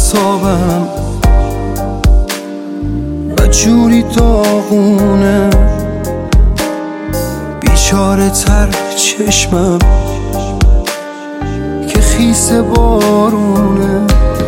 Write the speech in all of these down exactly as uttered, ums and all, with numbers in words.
اعصابم و جوری داغونه، بیچاره تر چشمم که خیس بارونه.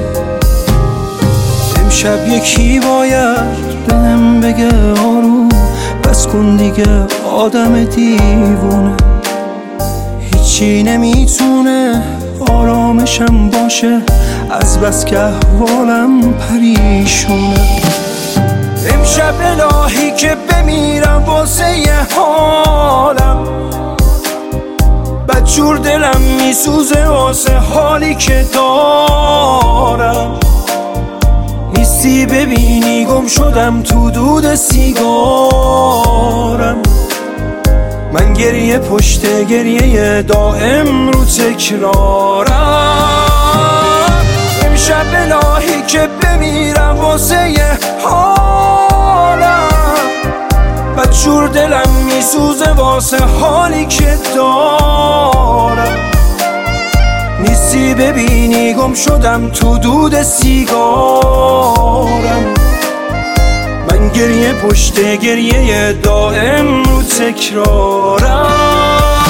امشب یکی باید بهم بگه آروم بس کن دیگه آدم دیوونه، هیچی نمیتونه آرامشم باشه از بس که احوالم پریشونه. امشب الهی که بمیرم واسه یه حالم، بدجور دلم میسوزه واسه حالی که دارم. نیستی ببینی گم شدم تو دود سیگارم، من گریه پشت گریه دائم رو تکرارم. امشب الهی که بمیرم واسه یه حالم، بدجور دلم میسوزه واسه حالی که دارم. نیستی ببینی گم شدم تو دود سیگارم، من گریه پشت گریه دائم رو تکرارم.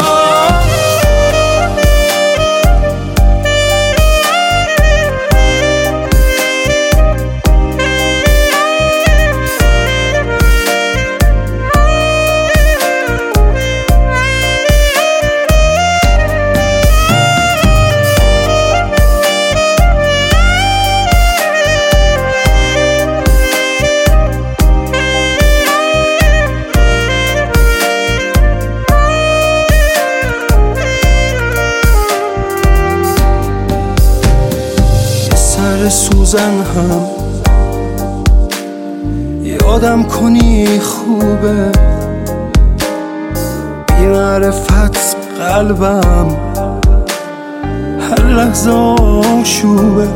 سوزن هم یادم کنی خوبه، بی معرفت قلبم هر لحظه آشوبه.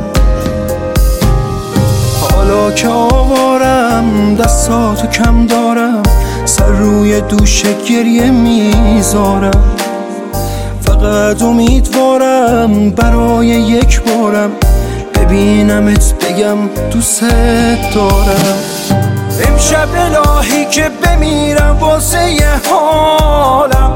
حالا که آوارم دستاتو کم دارم، سر روی دوش گریه میذارم. فقط امیدوارم برای یک بارم ببینمت بگم دوست دارم. امشب الهی که بمیرم واسه یه حالم،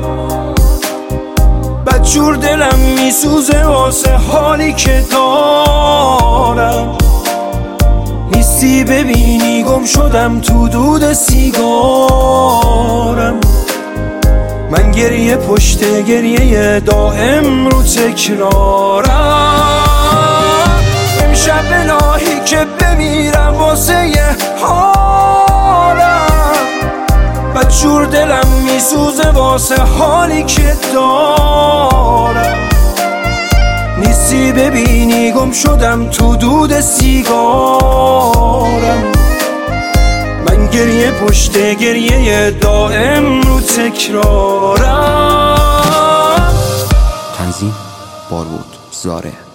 بدجور دلم میسوزه واسه حالی که دارم. نیستی ببینی گم شدم تو دود سیگارم، من گریه پشت گریه دائم رو تکرارم. امشب الهی که بمیرم واسه یه حالم، بدجور دلم میسوزه واسه حالی که دارم. نیستی ببینی گم شدم تو دود سیگارم، من گریه پشت گریه دائم رو تکرارم. تنظیم بارود زاره.